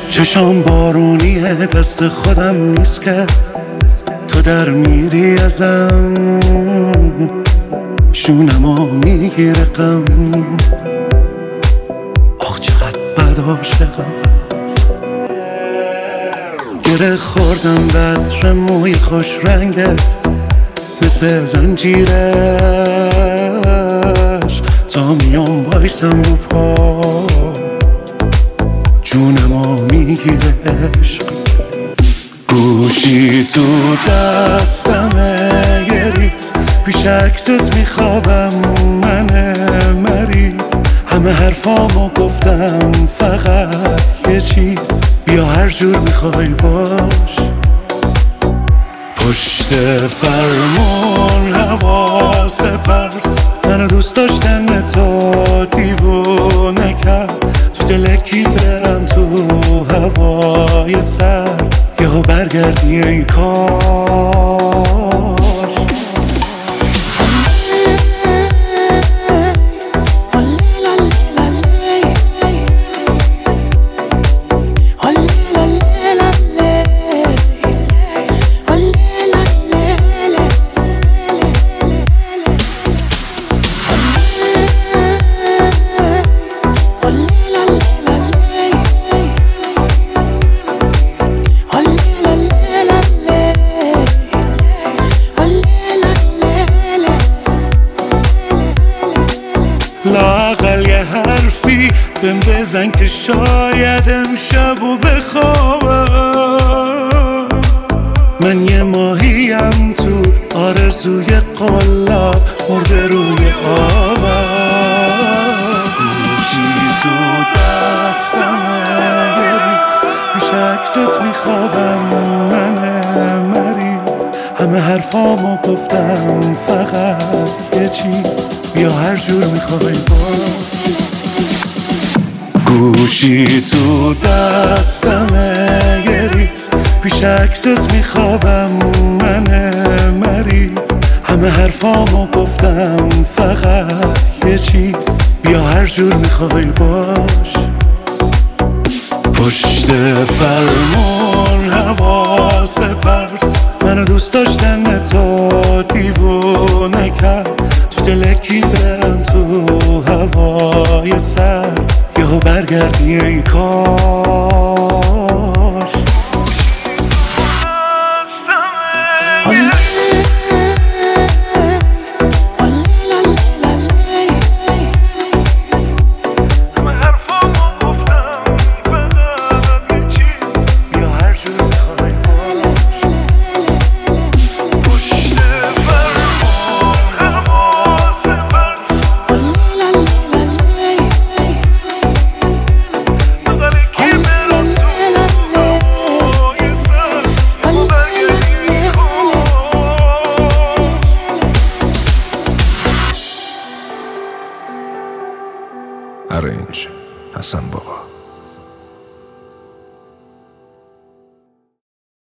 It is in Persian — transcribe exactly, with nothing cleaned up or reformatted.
چشام بارونیه، دست خودم نیست که تو در میری ازم، شونمو میگیره غم. آخ چقدر بد عاشقم، گره خوردم بطر موی خوش رنگت مثل زنجیرش، تا میام بایستم رو پا جونمو میگیره عشق. گوشی تو دستمه یه ریز، پیش عکست میخوابم من مریض. همه حرفامو گفتم فقط یه چیز، بیا هر جور میخوای باش. پشت فرمون حواس پرت، منو دوست داشتن تو دیوونه کرد. تو دلکی برم تو هوای سرد، یهو برگردی ای کار. لااقل یه حرفی بهم بزن که شاید امشبو بخوابم. من یه ماهیم تو آرزوی قلاب، مرده روی آبم. گوشی تو دستمه یه ریز، پیش عکست میخوابم من مریض. همه حرفامو گفتم فقط یه چیز، بیا هر جور میخوای باش. گوشی تو دستمه یه ریز، پیش عکست میخوابم من مریض. همه حرفامو گفتم فقط یه چیز، بیا هر جور میخوای باش. پشت فرمون حواس پرت، منو دوست داشتن تو دیوونه کرد. تو دلکی برم تو هوای سرد، یهو برگردی ای کار. Arrange حسن بابا.